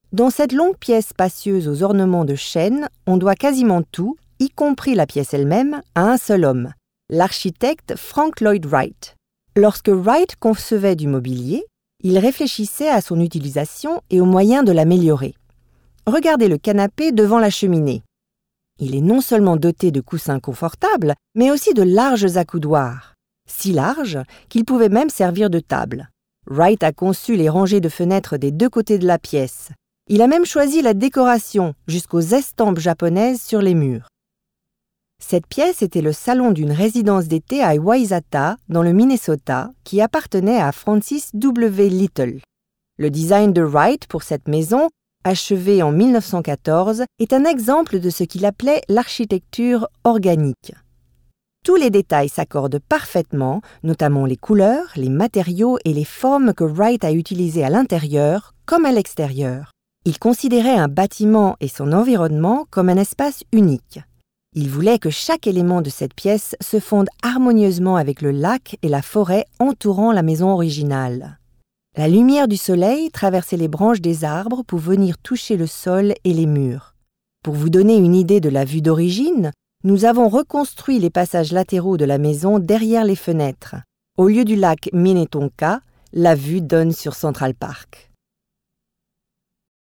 Dans cette longue pièce spacieuse aux ornements de chêne, on doit quasiment tout, y compris la pièce elle-même, à un seul homme, l'architecte Frank Lloyd Wright. Lorsque Wright concevait du mobilier, il réfléchissait à son utilisation et aux moyens de l'améliorer. Regardez le canapé devant la cheminée. Il est non seulement doté de coussins confortables, mais aussi de larges accoudoirs, si larges qu'ils pouvaient même servir de table. Wright a conçu les rangées de fenêtres des deux côtés de la pièce. Il a même choisi la décoration jusqu'aux estampes japonaises sur les murs. Cette pièce était le salon d'une résidence d'été à Wayzata, dans le Minnesota, qui appartenait à Francis W. Little. Le design de Wright pour cette maison, achevée en 1914, est un exemple de ce qu'il appelait l'architecture organique. Tous les détails s'accordent parfaitement, notamment les couleurs, les matériaux et les formes que Wright a utilisées à l'intérieur comme à l'extérieur. Il considérait un bâtiment et son environnement comme un espace unique. Il voulait que chaque élément de cette pièce se fonde harmonieusement avec le lac et la forêt entourant la maison originale. La lumière du soleil traversait les branches des arbres pour venir toucher le sol et les murs. Pour vous donner une idée de la vue d'origine, nous avons reconstruit les passages latéraux de la maison derrière les fenêtres. Au lieu du lac Minnetonka, la vue donne sur Central Park.